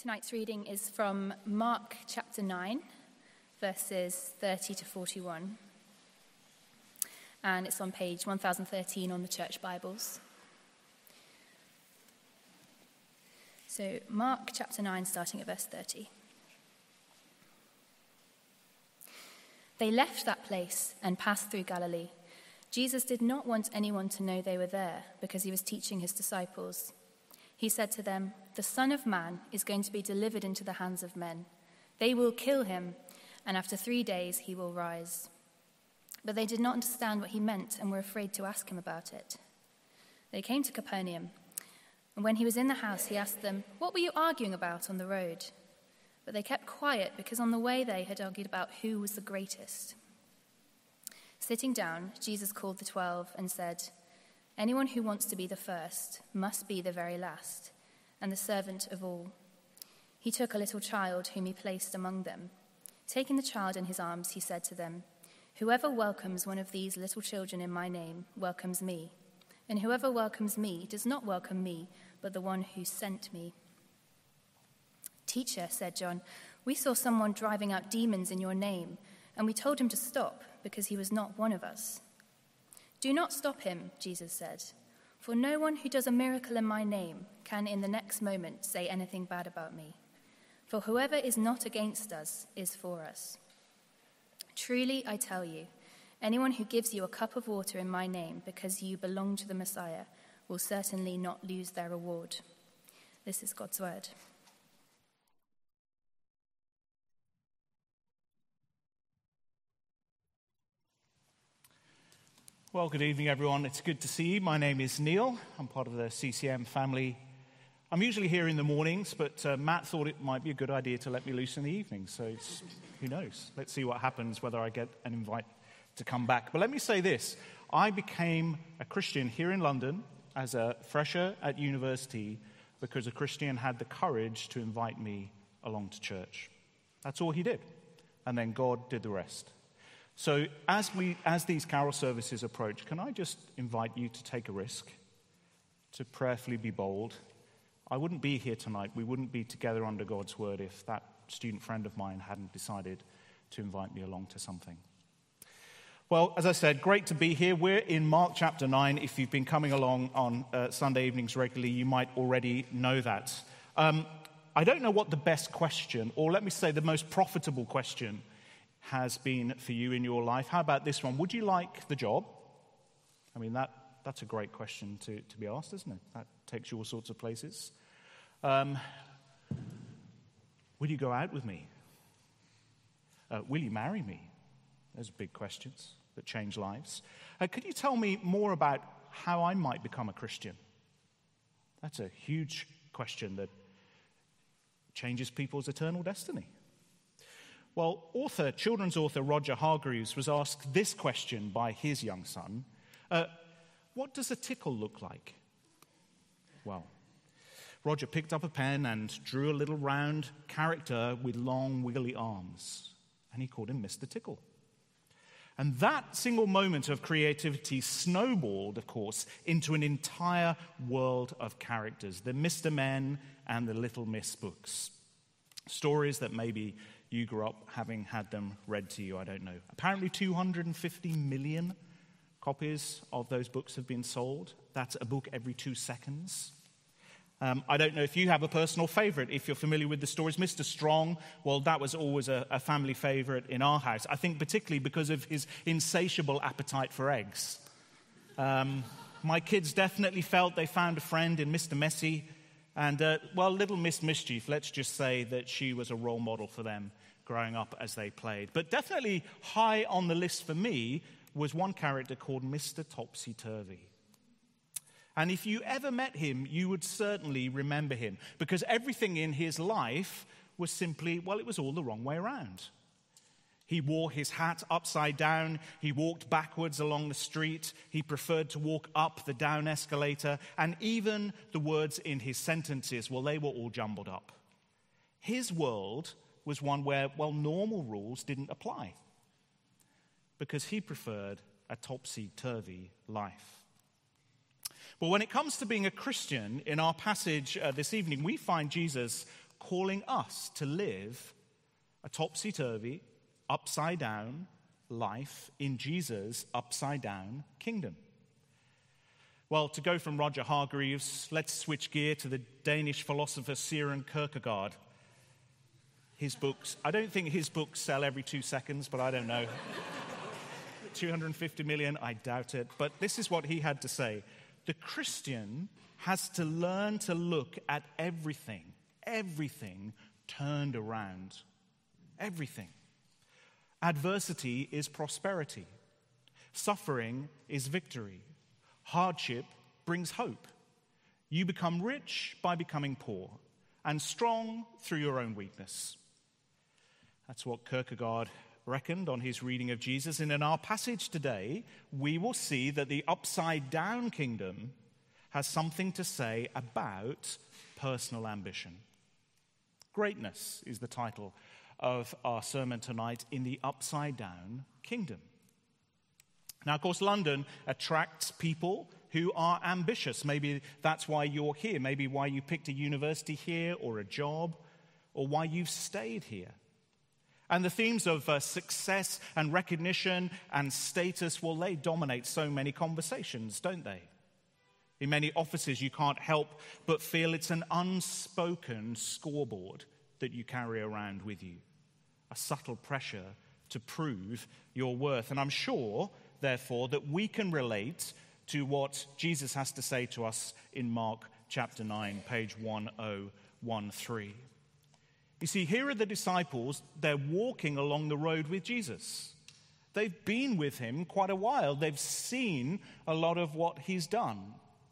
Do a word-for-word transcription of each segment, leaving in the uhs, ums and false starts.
Tonight's reading is from Mark chapter nine, verses thirty to forty-one. And it's on page one thousand thirteen on the Church Bibles. So Mark chapter nine, starting at verse thirty. They left that place and passed through Galilee. Jesus did not want anyone to know they were there because he was teaching his disciples. He said to them, "The Son of Man is going to be delivered into the hands of men. They will kill him, and after three days he will rise." But they did not understand what he meant and were afraid to ask him about it. They came to Capernaum, and when he was in the house, he asked them, "What were you arguing about on the road?" But they kept quiet because on the way they had argued about who was the greatest. Sitting down, Jesus called the twelve and said, "Anyone who wants to be the first must be the very last, and the servant of all." He took a little child whom he placed among them. Taking the child in his arms, he said to them, "Whoever welcomes one of these little children in my name welcomes me, and whoever welcomes me does not welcome me, but the one who sent me." "Teacher," said John, "we saw someone driving out demons in your name, and we told him to stop because he was not one of us." "Do not stop him," Jesus said, "for no one who does a miracle in my name can in the next moment say anything bad about me. For whoever is not against us is for us. Truly, I tell you, anyone who gives you a cup of water in my name because you belong to the Messiah will certainly not lose their reward." This is God's word. Well, good evening, everyone. It's good to see you. My name is Neil. I'm part of the C C M family. I'm usually here in the mornings, but uh, Matt thought it might be a good idea to let me loose in the evening. So it's, who knows? Let's see what happens, whether I get an invite to come back. But let me say this. I became a Christian here in London as a fresher at university because a Christian had the courage to invite me along to church. That's all he did. And then God did the rest. So as we, as these carol services approach, can I just invite you to take a risk, to prayerfully be bold? I wouldn't be here tonight. We wouldn't be together under God's word if that student friend of mine hadn't decided to invite me along to something. Well, as I said, great to be here. We're in Mark chapter nine. If you've been coming along on uh, Sunday evenings regularly, you might already know that. Um, I don't know what the best question, or let me say the most profitable question, has been for you in your life. How about this one? Would you like the job? I mean, that that's a great question to, to be asked, isn't it? That takes you all sorts of places. Um, will you go out with me? Uh, will you marry me? Those are big questions that change lives. Uh, could you tell me more about how I might become a Christian? That's a huge question that changes people's eternal destiny. Well, author, children's author Roger Hargreaves was asked this question by his young son. Uh, what does a tickle look like? Well, Roger picked up a pen and drew a little round character with long, wiggly arms, and he called him Mister Tickle. And that single moment of creativity snowballed, of course, into an entire world of characters, the Mister Men and the Little Miss books. Stories that maybe you grew up having had them read to you, I don't know. Apparently two hundred fifty million copies of those books have been sold. That's a book every two seconds. Um, I don't know if you have a personal favorite, if you're familiar with the stories. Mister Strong, well, that was always a, a family favorite in our house. I think particularly because of his insatiable appetite for eggs. Um, my kids definitely felt they found a friend in Mister Messy. And, uh, well, Little Miss Mischief, let's just say that she was a role model for them growing up as they played. But definitely high on the list for me was one character called Mister Topsy-Turvy. And if you ever met him, you would certainly remember him, because everything in his life was simply, well, it was all the wrong way around. He wore his hat upside down. He walked backwards along the street. He preferred to walk up the down escalator. And even the words in his sentences, well, they were all jumbled up. His world was one where, well, normal rules didn't apply because he preferred a topsy-turvy life. But when it comes to being a Christian, in our passage uh, this evening, we find Jesus calling us to live a topsy-turvy, upside-down life in Jesus' upside-down kingdom. Well, to go from Roger Hargreaves, let's switch gear to the Danish philosopher Søren Kierkegaard. His books, I don't think his books sell every two seconds, but I don't know. two hundred fifty million, I doubt it. But this is what he had to say. The Christian has to learn to look at everything, everything turned around. Everything. Adversity is prosperity. Suffering is victory. Hardship brings hope. You become rich by becoming poor, and strong through your own weakness. That's what Kierkegaard reckoned on his reading of Jesus. And in our passage today, we will see that the upside-down kingdom has something to say about personal ambition. Greatness is the title of our sermon tonight, in the upside-down kingdom. Now, of course, London attracts people who are ambitious. Maybe that's why you're here. Maybe why you picked a university here or a job, or why you've stayed here. And the themes of uh, success and recognition and status, well, they dominate so many conversations, don't they? In many offices, you can't help but feel it's an unspoken scoreboard that you carry around with you. A subtle pressure to prove your worth. And I'm sure, therefore, that we can relate to what Jesus has to say to us in Mark chapter nine, page one oh one three. You see, here are the disciples. They're walking along the road with Jesus. They've been with him quite a while. They've seen a lot of what he's done.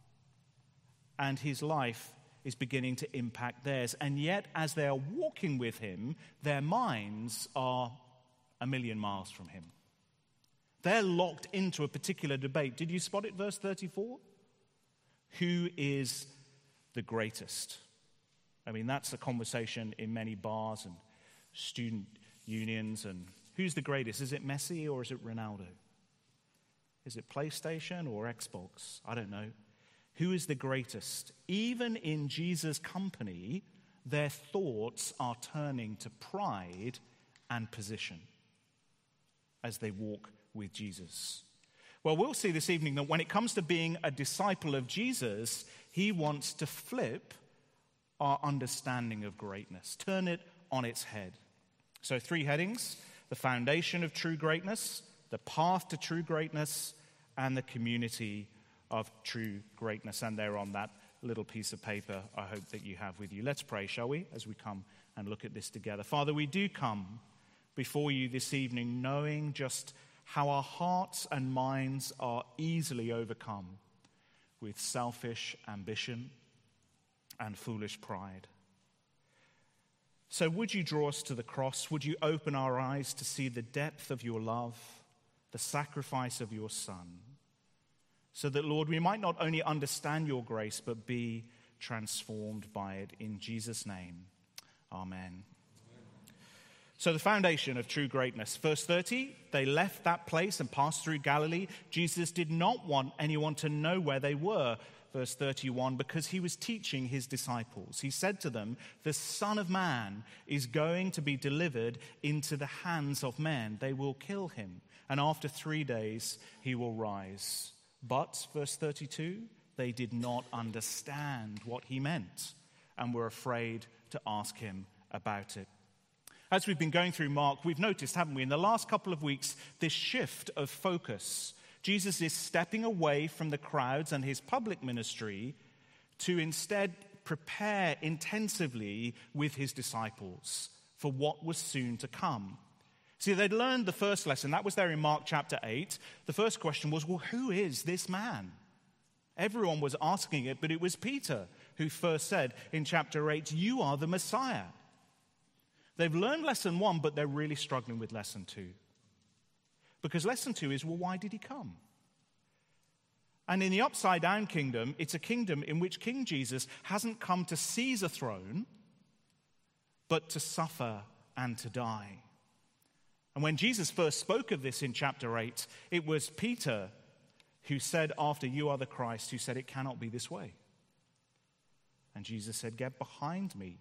And his life is beginning to impact theirs. And yet, as they are walking with him, their minds are a million miles from him. They're locked into a particular debate. Did you spot it, verse thirty-four? Who is the greatest? I mean, that's a conversation in many bars and student unions. And who's the greatest? Is it Messi or is it Ronaldo? Is it PlayStation or Xbox? I don't know. Who is the greatest? Even in Jesus' company, their thoughts are turning to pride and position as they walk with Jesus. Well, we'll see this evening that when it comes to being a disciple of Jesus, he wants to flip our understanding of greatness, turn it on its head. So three headings: the foundation of true greatness, the path to true greatness, and the community of true greatness. And they're on that little piece of paper I hope that you have with you. Let's pray, shall we, as we come and look at this together. Father, we do come before you this evening knowing just how our hearts and minds are easily overcome with selfish ambition and foolish pride. So would you draw us to the cross? Would you open our eyes to see the depth of your love, the sacrifice of your Son, so that, Lord, we might not only understand your grace, but be transformed by it. In Jesus' name, amen. So the foundation of true greatness. Verse thirty, they left that place and passed through Galilee. Jesus did not want anyone to know where they were. Verse thirty-one, because he was teaching his disciples. He said to them, the Son of Man is going to be delivered into the hands of men. They will kill him, and after three days he will rise. But, verse thirty-two, they did not understand what he meant and were afraid to ask him about it. As we've been going through Mark, we've noticed, haven't we, in the last couple of weeks, this shift of focus. Jesus is stepping away from the crowds and his public ministry to instead prepare intensively with his disciples for what was soon to come. See, they'd learned the first lesson. That was there in Mark chapter eight. The first question was, well, who is this man? Everyone was asking it, but it was Peter who first said in chapter eight, you are the Messiah. They've learned lesson one, but they're really struggling with lesson two. Because lesson two is, well, why did he come? And in the upside-down kingdom, it's a kingdom in which King Jesus hasn't come to seize a throne, but to suffer and to die. And when Jesus first spoke of this in chapter eight, it was Peter who said, after you are the Christ, who said, it cannot be this way. And Jesus said, get behind me,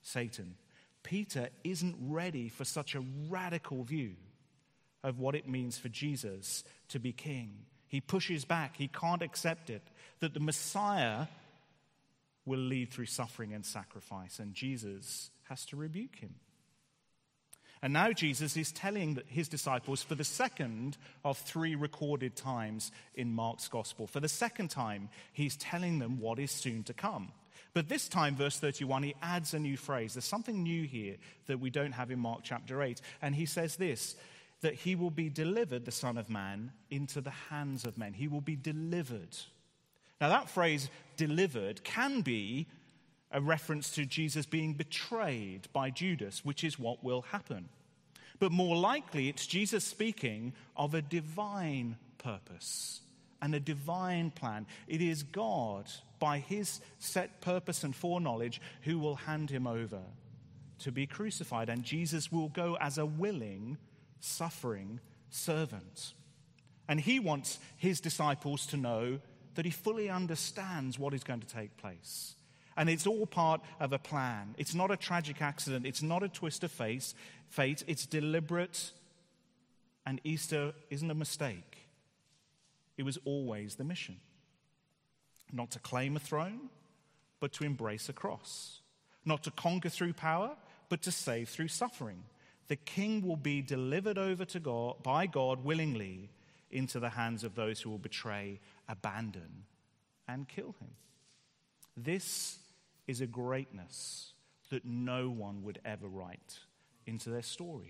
Satan. Peter isn't ready for such a radical view of what it means for Jesus to be king. He pushes back. He can't accept it, that the Messiah will lead through suffering and sacrifice, and Jesus has to rebuke him. And now Jesus is telling his disciples for the second of three recorded times in Mark's gospel. For the second time, he's telling them what is soon to come. But this time, verse thirty-one, he adds a new phrase. There's something new here that we don't have in Mark chapter eight. And he says this, that he will be delivered, the Son of Man, into the hands of men. He will be delivered. Now that phrase, delivered, can be a reference to Jesus being betrayed by Judas, which is what will happen. But more likely, it's Jesus speaking of a divine purpose and a divine plan. It is God, by his set purpose and foreknowledge, who will hand him over to be crucified. And Jesus will go as a willing, suffering servant. And he wants his disciples to know that he fully understands what is going to take place. And it's all part of a plan. It's not a tragic accident. It's not a twist of fate. It's deliberate. And Easter isn't a mistake. It was always the mission. Not to claim a throne, but to embrace a cross. Not to conquer through power, but to save through suffering. The king will be delivered over to God by God willingly into the hands of those who will betray, abandon, and kill him. This is a greatness that no one would ever write into their story.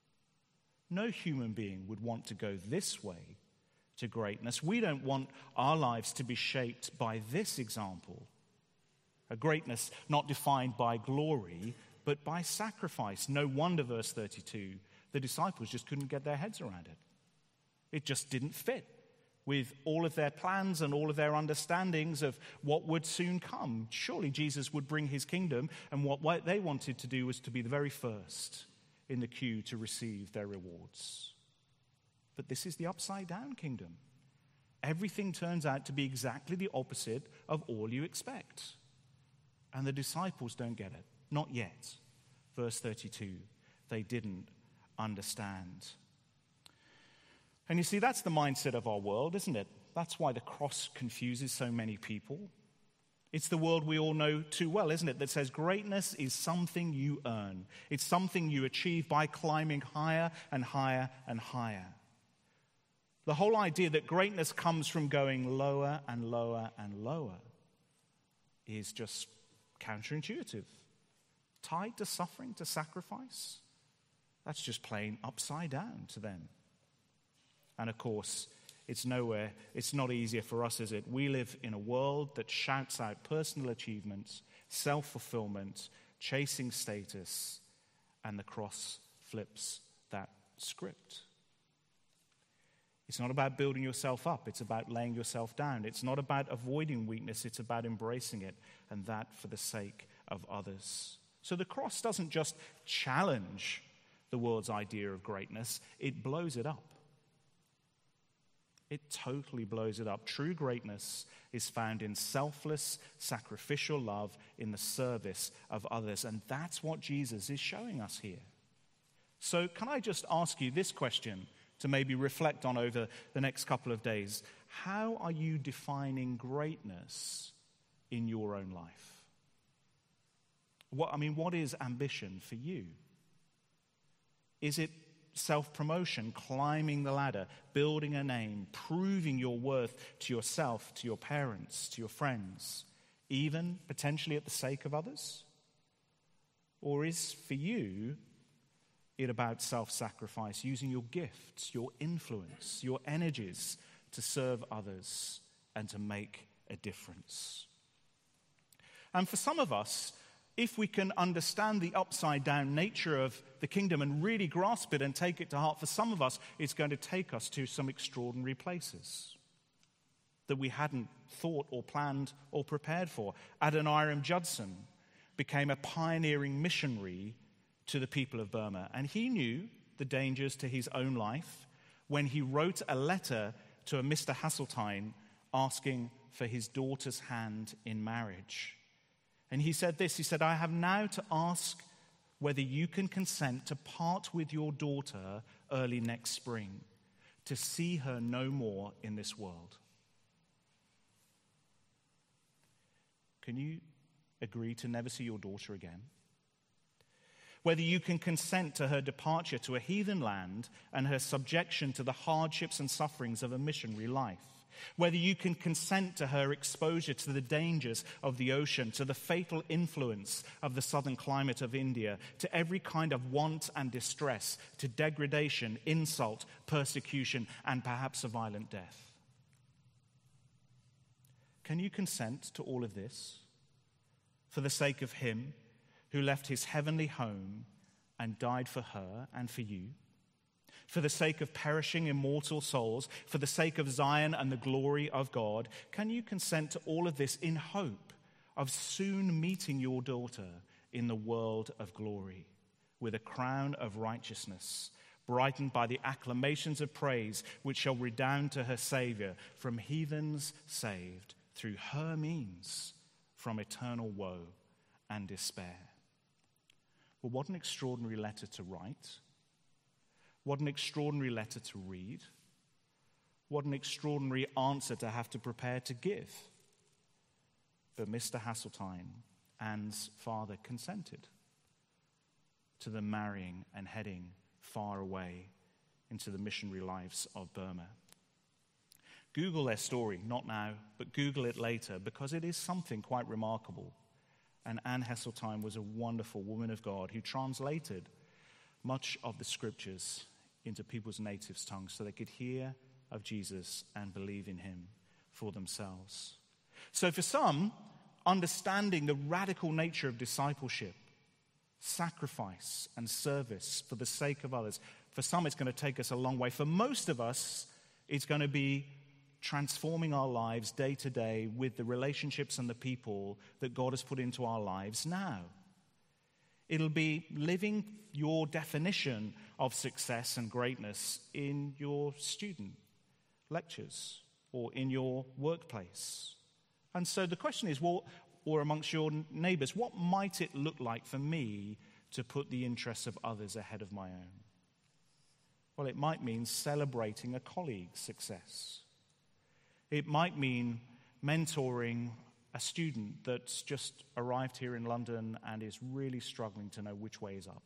No human being would want to go this way to greatness. We don't want our lives to be shaped by this example. A greatness not defined by glory, but by sacrifice. No wonder, verse thirty-two, the disciples just couldn't get their heads around it. It just didn't fit with all of their plans and all of their understandings of what would soon come. Surely Jesus would bring his kingdom, and what they wanted to do was to be the very first in the queue to receive their rewards. But this is the upside-down kingdom. Everything turns out to be exactly the opposite of all you expect. And the disciples don't get it. Not yet. Verse thirty-two, they didn't understand. And you see, that's the mindset of our world, isn't it? That's why the cross confuses so many people. It's the world we all know too well, isn't it? That says greatness is something you earn. It's something you achieve by climbing higher and higher and higher. The whole idea that greatness comes from going lower and lower and lower is just counterintuitive. Tied to suffering, to sacrifice. That's just plain upside down to them. And of course, it's nowhere, it's not easier for us, is it? We live in a world that shouts out personal achievements, self-fulfillment, chasing status, and the cross flips that script. It's not about building yourself up, it's about laying yourself down. It's not about avoiding weakness, it's about embracing it, and that for the sake of others. So the cross doesn't just challenge the world's idea of greatness, it blows it up. It totally blows it up. True greatness is found in selfless, sacrificial love in the service of others. And that's what Jesus is showing us here. So can I just ask you this question to maybe reflect on over the next couple of days? How are you defining greatness in your own life? What, I mean, what is ambition for you? Is it self-promotion, climbing the ladder, building a name, proving your worth to yourself, to your parents, to your friends, even potentially at the sake of others? Or is for you it about self-sacrifice, using your gifts, your influence, your energies to serve others and to make a difference? And for some of us, if we can understand the upside-down nature of the kingdom and really grasp it and take it to heart, for some of us, it's going to take us to some extraordinary places that we hadn't thought or planned or prepared for. Adoniram Judson became a pioneering missionary to the people of Burma, and he knew the dangers to his own life when he wrote a letter to a Mister Hasseltine asking for his daughter's hand in marriage. And he said this, he said, I have now to ask whether you can consent to part with your daughter early next spring, to see her no more in this world. Can you agree to never see your daughter again? Whether you can consent to her departure to a heathen land and her subjection to the hardships and sufferings of a missionary life. Whether you can consent to her exposure to the dangers of the ocean, to the fatal influence of the southern climate of India, to every kind of want and distress, to degradation, insult, persecution, and perhaps a violent death. Can you consent to all of this for the sake of him who left his heavenly home and died for her and for you? For the sake of perishing immortal souls, for the sake of Zion and the glory of God, can you consent to all of this in hope of soon meeting your daughter in the world of glory with a crown of righteousness, brightened by the acclamations of praise which shall redound to her Savior, from heathens saved through her means from eternal woe and despair? Well, what an extraordinary letter to write. What an extraordinary letter to read. What an extraordinary answer to have to prepare to give. But Mister Hasseltine, Anne's father, consented to them marrying and heading far away into the missionary lives of Burma. Google their story, not now, but Google it later, because it is something quite remarkable. And Anne Hasseltine was a wonderful woman of God who translated much of the scriptures into people's native tongues so they could hear of Jesus and believe in him for themselves. So for some, understanding the radical nature of discipleship, sacrifice and service for the sake of others, for some it's going to take us a long way. For most of us, it's going to be transforming our lives day to day with the relationships and the people that God has put into our lives now. It'll be living your definition of success and greatness in your student lectures or in your workplace. And so the question is, well, or amongst your neighbors, what might it look like for me to put the interests of others ahead of my own? Well, it might mean celebrating a colleague's success. It might mean mentoring a student that's just arrived here in London and is really struggling to know which way is up.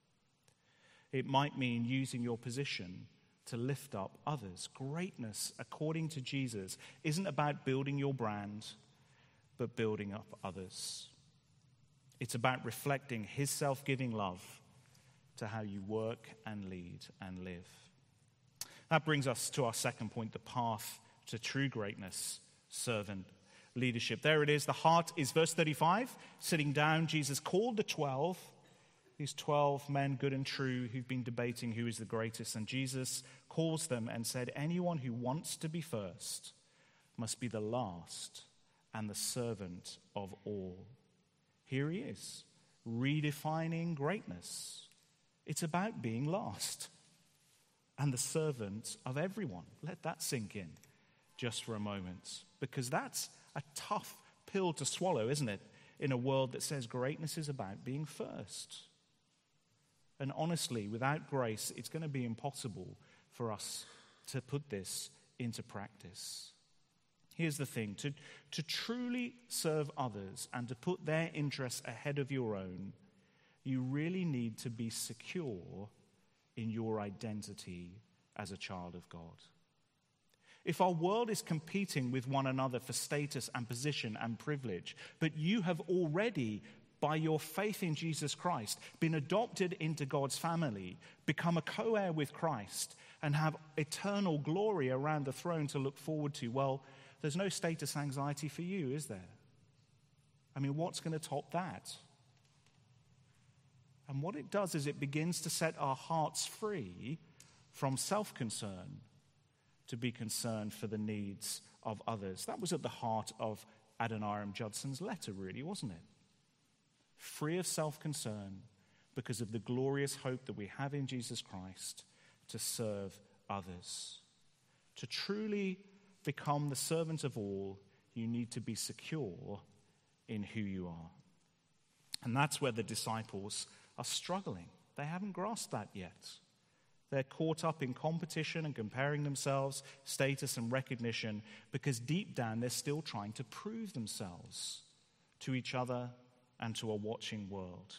It might mean using your position to lift up others. Greatness, according to Jesus, isn't about building your brand, but building up others. It's about reflecting his self-giving love to how you work and lead and live. That brings us to our second point, the path to true greatness, servant leadership. There it is. The heart is verse thirty-five. Sitting down, Jesus called the twelve, these twelve men, good and true, who've been debating who is the greatest. And Jesus calls them and said, anyone who wants to be first must be the last and the servant of all. Here he is, redefining greatness. It's about being last and the servant of everyone. Let that sink in just for a moment, because that's a tough pill to swallow, isn't it, in a world that says greatness is about being first. And honestly, without grace, it's going to be impossible for us to put this into practice. Here's the thing, to, to truly serve others and to put their interests ahead of your own, you really need to be secure in your identity as a child of God. If our world is competing with one another for status and position and privilege, but you have already, by your faith in Jesus Christ, been adopted into God's family, become a co-heir with Christ, and have eternal glory around the throne to look forward to, well, there's no status anxiety for you, is there? I mean, what's going to top that? And what it does is it begins to set our hearts free from self-concern to be concerned for the needs of others. That was at the heart of Adoniram Judson's letter, really, wasn't it? Free of self-concern because of the glorious hope that we have in Jesus Christ to serve others. To truly become the servant of all, you need to be secure in who you are. And that's where the disciples are struggling. They haven't grasped that yet. They're caught up in competition and comparing themselves, status and recognition, because deep down they're still trying to prove themselves to each other and to a watching world.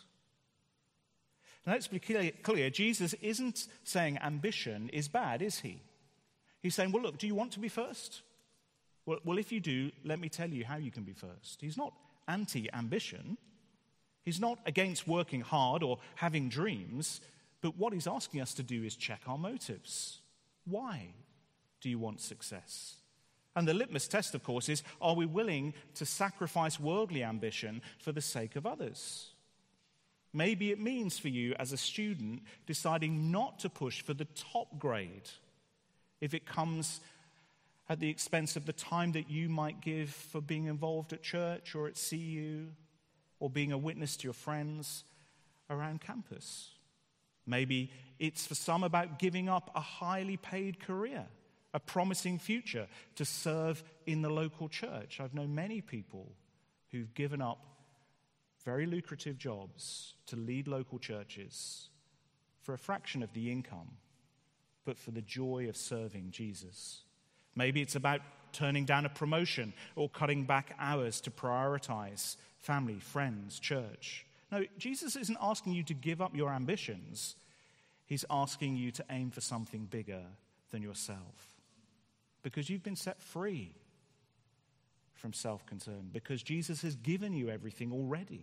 Now let's be clear, clear, Jesus isn't saying ambition is bad, is he? He's saying, well, look, do you want to be first? Well, well, if you do, let me tell you how you can be first. He's not anti-ambition. He's not against working hard or having dreams, but what he's asking us to do is check our motives. Why do you want success? And the litmus test, of course, is, are we willing to sacrifice worldly ambition for the sake of others? Maybe it means for you as a student deciding not to push for the top grade if it comes at the expense of the time that you might give for being involved at church or at C U or being a witness to your friends around campus. Maybe it's for some about giving up a highly paid career, a promising future to serve in the local church. I've known many people who've given up very lucrative jobs to lead local churches for a fraction of the income, but for the joy of serving Jesus. Maybe it's about turning down a promotion or cutting back hours to prioritize family, friends, church. No, Jesus isn't asking you to give up your ambitions. He's asking you to aim for something bigger than yourself. Because you've been set free from self-concern. Because Jesus has given you everything already.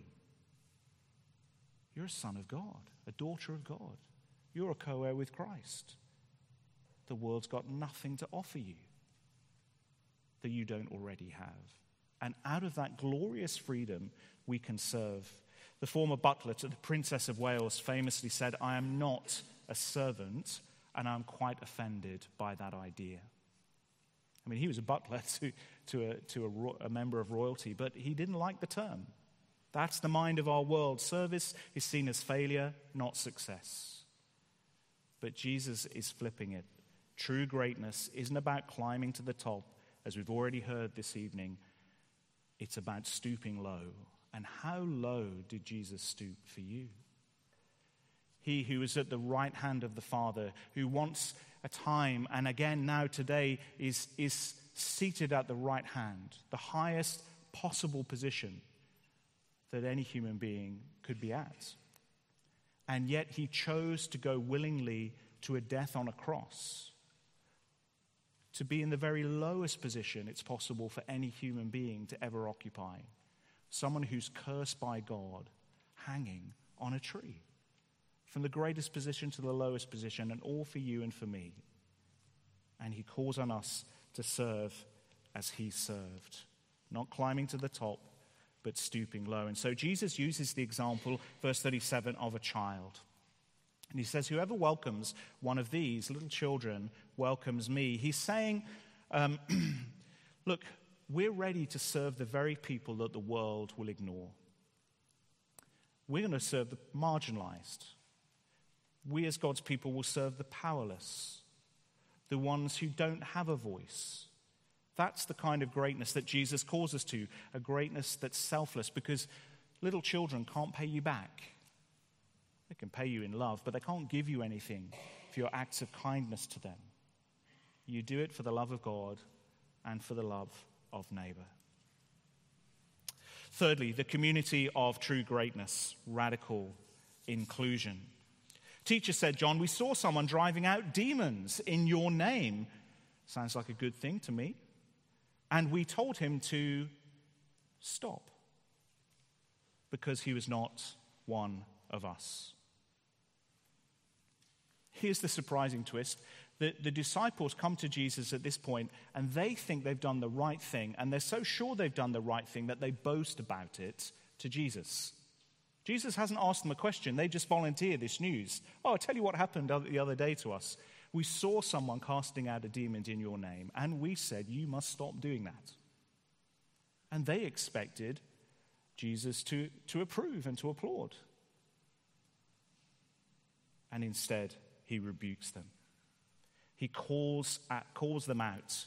You're a son of God, a daughter of God. You're a co-heir with Christ. The world's got nothing to offer you that you don't already have. And out of that glorious freedom, we can serve. The former butler to the Princess of Wales famously said, "I am not a servant, and I'm quite offended by that idea." I mean, he was a butler to, to, a, to a, ro- a member of royalty, but he didn't like the term. That's the mind of our world. Service is seen as failure, not success. But Jesus is flipping it. True greatness isn't about climbing to the top, as we've already heard this evening. It's about stooping low. And how low did Jesus stoop for you? He who is at the right hand of the Father, who wants a time, and again now today, is, is seated at the right hand, the highest possible position that any human being could be at. And yet he chose to go willingly to a death on a cross, to be in the very lowest position it's possible for any human being to ever occupy. Someone who's cursed by God, hanging on a tree. From the greatest position to the lowest position, and all for you and for me. And he calls on us to serve as he served. Not climbing to the top, but stooping low. And so Jesus uses the example, verse thirty-seven, of a child. And he says, whoever welcomes one of these little children welcomes me. He's saying, um, look, we're ready to serve the very people that the world will ignore. We're going to serve the marginalized. We as God's people will serve the powerless, the ones who don't have a voice. That's the kind of greatness that Jesus calls us to, a greatness that's selfless, because little children can't pay you back. They can pay you in love, but they can't give you anything for your acts of kindness to them. You do it for the love of God and for the love of neighbor. Thirdly, the community of true greatness, radical inclusion. Teacher said, John, we saw someone driving out demons in your name. Sounds like a good thing to me. And we told him to stop because he was not one of us. Here's the surprising twist. The, the disciples come to Jesus at this point, and they think they've done the right thing, and they're so sure they've done the right thing that they boast about it to Jesus. Jesus hasn't asked them a question. They just volunteer this news. Oh, I'll tell you what happened the other day to us. We saw someone casting out a demon in your name, and we said, you must stop doing that. And they expected Jesus to, to approve and to applaud. And instead, he rebukes them. He calls, at, calls them out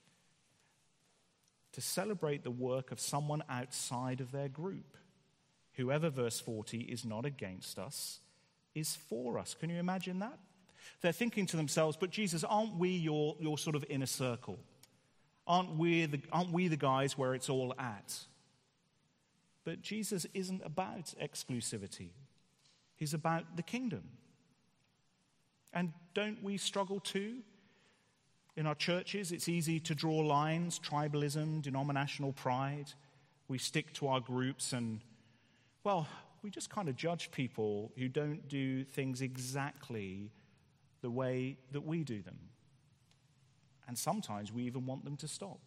to celebrate the work of someone outside of their group Whoever, verse forty, is not against us is for us. Can you imagine that? They're thinking to themselves, but Jesus, aren't we your, your sort of inner circle? Aren't we, the, aren't we the guys where it's all at? But Jesus isn't about exclusivity. He's about the kingdom. And don't we struggle too? In our churches, it's easy to draw lines, tribalism, denominational pride. We stick to our groups and, well, we just kind of judge people who don't do things exactly the way that we do them. And sometimes we even want them to stop.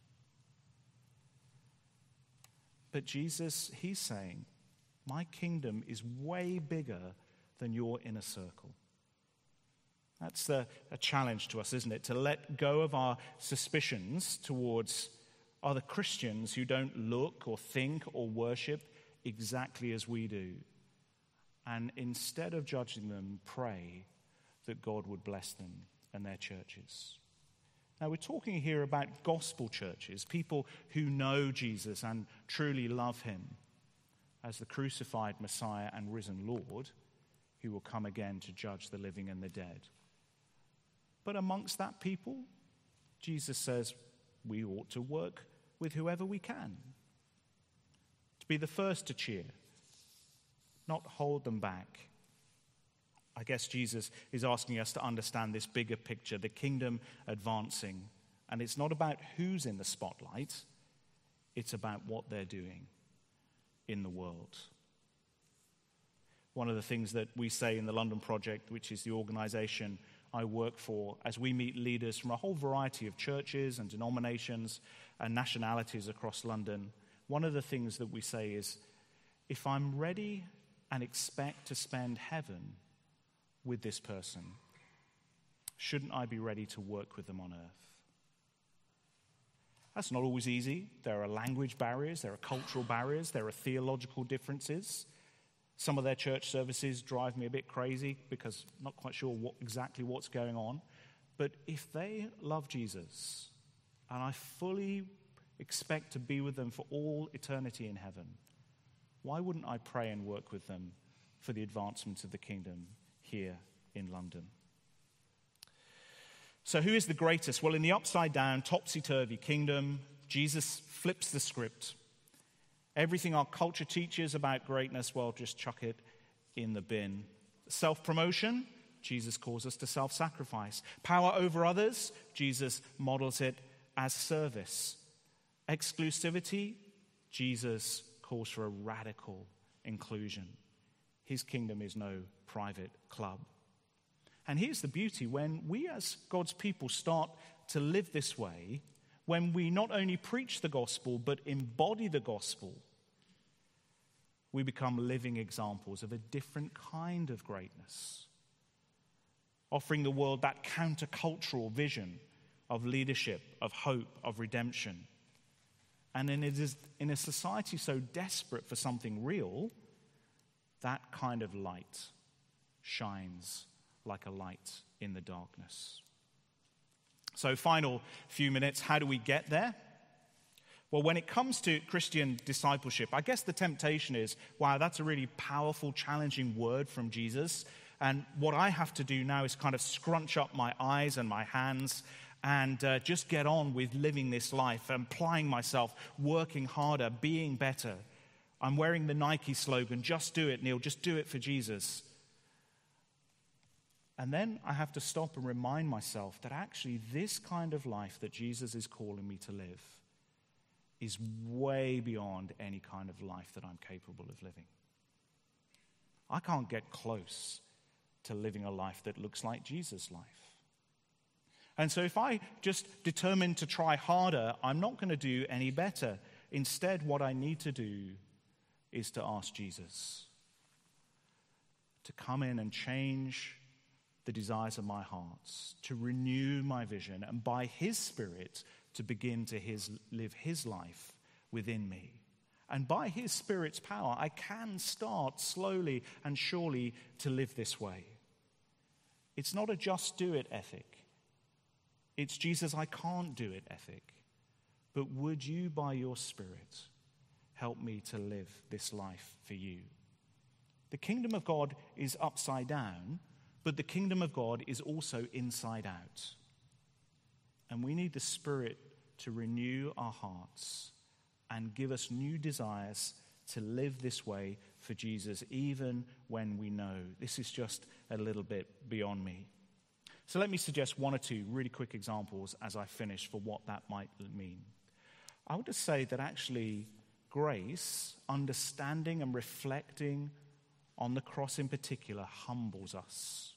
But Jesus, he's saying, my kingdom is way bigger than your inner circle. That's a, a challenge to us, isn't it? To let go of our suspicions towards other Christians who don't look or think or worship exactly as we do. And instead of judging them, pray that God would bless them and their churches. Now, we're talking here about gospel churches, people who know Jesus and truly love him as the crucified Messiah and risen Lord who will come again to judge the living and the dead. But amongst that people, Jesus says we ought to work with whoever we can, to be the first to cheer, not hold them back. I guess Jesus is asking us to understand this bigger picture, the kingdom advancing. And it's not about who's in the spotlight, it's about what they're doing in the world. One of the things that we say in the London Project, which is the organization I work for, as we meet leaders from a whole variety of churches and denominations and nationalities across London, one of the things that we say is, if I'm ready and expect to spend heaven with this person, shouldn't I be ready to work with them on earth? That's not always easy. There are language barriers, there are cultural barriers, there are theological differences. Some of their church services drive me a bit crazy because I'm not quite sure what, exactly what's going on. But if they love Jesus, and I fully expect to be with them for all eternity in heaven, why wouldn't I pray and work with them for the advancement of the kingdom here in London? So who is the greatest? Well, in the upside-down, topsy-turvy kingdom, Jesus flips the script. Everything our culture teaches about greatness, well, just chuck it in the bin. Self-promotion, Jesus calls us to self-sacrifice. Power over others, Jesus models it as service. Exclusivity, Jesus calls for a radical inclusion. His kingdom is no private club. And here's the beauty. When we as God's people start to live this way, when we not only preach the gospel but embody the gospel, we become living examples of a different kind of greatness, offering the world that countercultural vision of leadership, of hope, of redemption. And in, it is, in a society so desperate for something real, that kind of light shines like a light in the darkness. So, final few minutes, how do we get there? Well, when it comes to Christian discipleship, I guess the temptation is, wow, that's a really powerful, challenging word from Jesus. And what I have to do now is kind of scrunch up my eyes and my hands and uh, just get on with living this life, applying myself, working harder, being better. I'm wearing the Nike slogan, just do it, Neil, just do it for Jesus. And then I have to stop and remind myself that actually this kind of life that Jesus is calling me to live is way beyond any kind of life that I'm capable of living. I can't get close to living a life that looks like Jesus' life. And so if I just determine to try harder, I'm not going to do any better. Instead, what I need to do is to ask Jesus to come in and change the desires of my heart, to renew my vision, and by his Spirit to begin to his, live his life within me. And by his Spirit's power, I can start slowly and surely to live this way. It's not a just do it ethic. It's Jesus, I can't do it ethic. But would you, by your Spirit, help me to live this life for you. The kingdom of God is upside down, but the kingdom of God is also inside out. And we need the Spirit to renew our hearts and give us new desires to live this way for Jesus, even when we know this is just a little bit beyond me. So let me suggest one or two really quick examples as I finish for what that might mean. I would just say that actually grace, understanding and reflecting on the cross in particular, humbles us.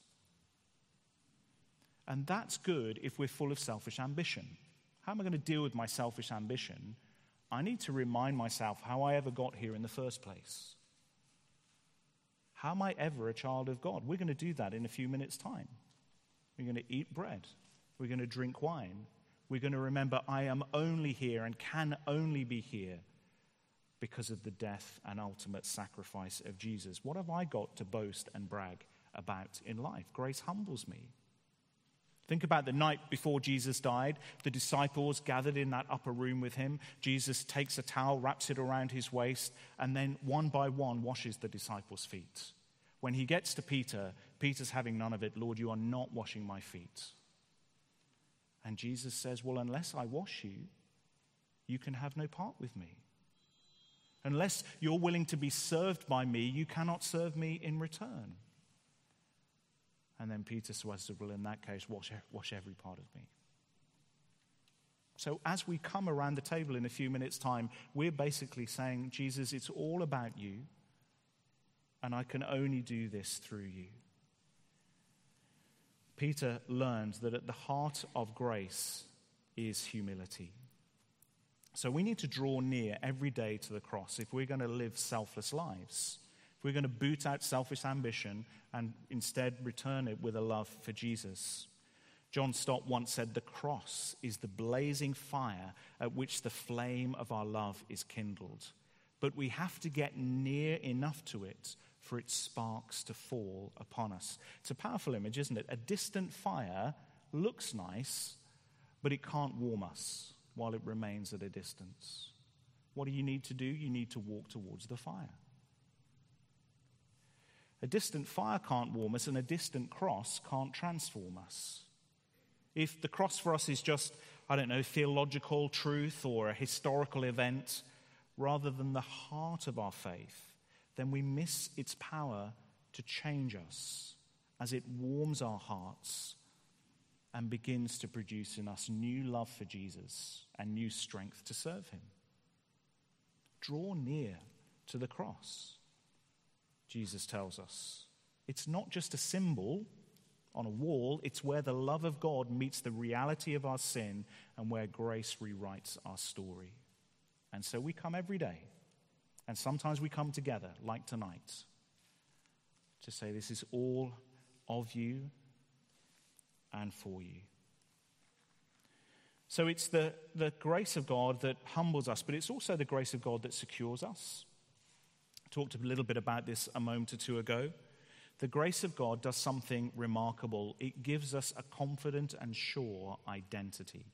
And that's good if we're full of selfish ambition. How am I going to deal with my selfish ambition? I need to remind myself how I ever got here in the first place. How am I ever a child of God? We're going to do that in a few minutes' time. We're going to eat bread. We're going to drink wine. We're going to remember I am only here and can only be here because of the death and ultimate sacrifice of Jesus. What have I got to boast and brag about in life? Grace humbles me. Think about the night before Jesus died. The disciples gathered in that upper room with him. Jesus takes a towel, wraps it around his waist, and then one by one washes the disciples' feet. When he gets to Peter, Peter's having none of it. Lord, you are not washing my feet. And Jesus says, well, unless I wash you, you can have no part with me. Unless you're willing to be served by me, you cannot serve me in return. And then Peter says, well, in that case, wash, wash every part of me. So as we come around the table in a few minutes' time, we're basically saying, Jesus, it's all about you, and I can only do this through you. Peter learned that at the heart of grace is humility. So we need to draw near every day to the cross if we're going to live selfless lives. If we're going to boot out selfish ambition and instead return it with a love for Jesus. John Stott once said, the cross is the blazing fire at which the flame of our love is kindled. But we have to get near enough to it for its sparks to fall upon us. It's a powerful image, isn't it? A distant fire looks nice, but it can't warm us while it remains at a distance. What do you need to do? You need to walk towards the fire. A distant fire can't warm us, and a distant cross can't transform us. If the cross for us is just, I don't know, theological truth or a historical event, rather than the heart of our faith, then we miss its power to change us as it warms our hearts and begins to produce in us new love for Jesus and new strength to serve him. Draw near to the cross, Jesus tells us. It's not just a symbol on a wall, it's where the love of God meets the reality of our sin and where grace rewrites our story. And so we come every day, and sometimes we come together, like tonight, to say this is all of you and for you. So it's the, the grace of God that humbles us, but it's also the grace of God that secures us. I talked a little bit about this a moment or two ago. The grace of God does something remarkable. It gives us a confident and sure identity.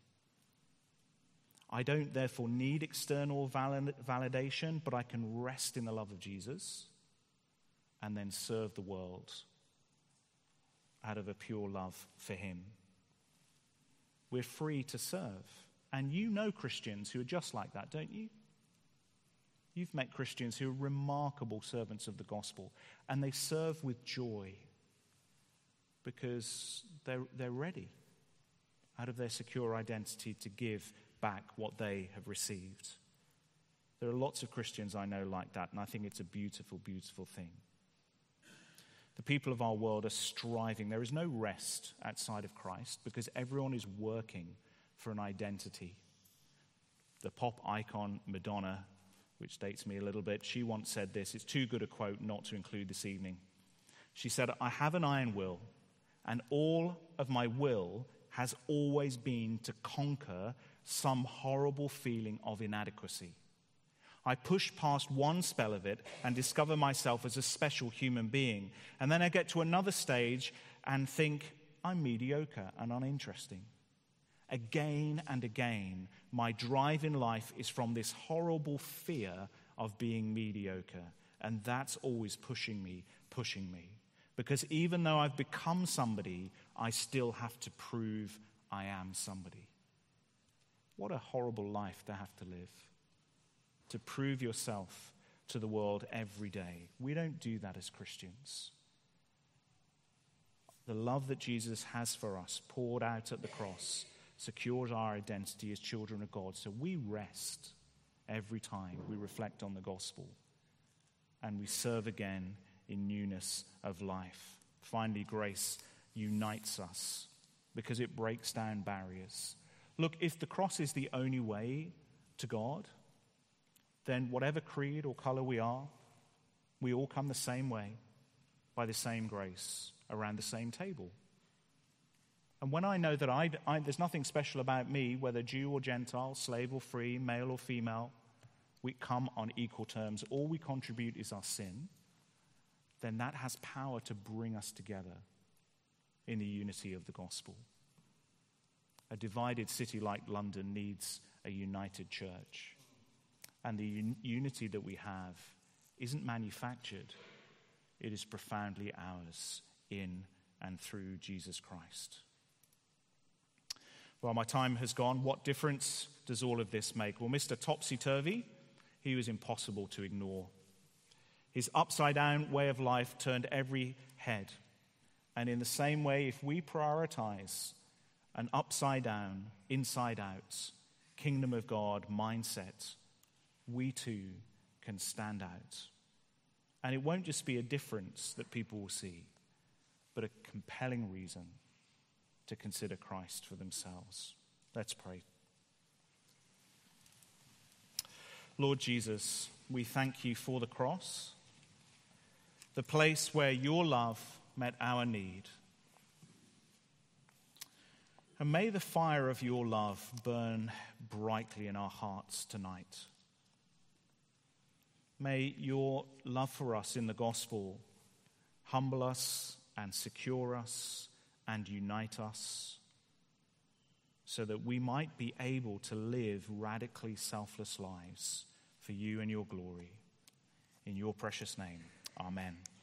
I don't therefore need external valid- validation, but I can rest in the love of Jesus and then serve the world out of a pure love for him. We're free to serve. And you know Christians who are just like that, don't you? You've met Christians who are remarkable servants of the gospel, and they serve with joy because they're, they're ready out of their secure identity to give back what they have received. There are lots of Christians I know like that, and I think it's a beautiful, beautiful thing. The people of our world are striving. There is no rest outside of Christ because everyone is working for an identity. The pop icon Madonna, which dates me a little bit, she once said this. It's too good a quote not to include this evening. She said, I have an iron will, and all of my will has always been to conquer some horrible feeling of inadequacy. I push past one spell of it and discover myself as a special human being. And then I get to another stage and think, I'm mediocre and uninteresting. Again and again, my drive in life is from this horrible fear of being mediocre. And that's always pushing me, pushing me. Because even though I've become somebody, I still have to prove I am somebody. What a horrible life to have to live. To prove yourself to the world every day. We don't do that as Christians. The love that Jesus has for us, poured out at the cross, secures our identity as children of God. So we rest every time we reflect on the gospel. And we serve again in newness of life. Finally, grace unites us because it breaks down barriers. Look, if the cross is the only way to God, then whatever creed or color we are, we all come the same way, by the same grace, around the same table. And when I know that I, I, there's nothing special about me, whether Jew or Gentile, slave or free, male or female, we come on equal terms, all we contribute is our sin, then that has power to bring us together in the unity of the gospel. A divided city like London needs a united church. And the un- unity that we have isn't manufactured. It is profoundly ours in and through Jesus Christ. Well, my time has gone. What difference does all of this make? Well, Mister Topsy-Turvy, he was impossible to ignore. His upside-down way of life turned every head. And in the same way, if we prioritize an upside-down, inside-out, kingdom of God mindset, we too can stand out. And it won't just be a difference that people will see, but a compelling reason to consider Christ for themselves. Let's pray. Lord Jesus, we thank you for the cross, the place where your love met our need. And may the fire of your love burn brightly in our hearts tonight. May your love for us in the gospel humble us and secure us and unite us so that we might be able to live radically selfless lives for you and your glory. In your precious name, amen.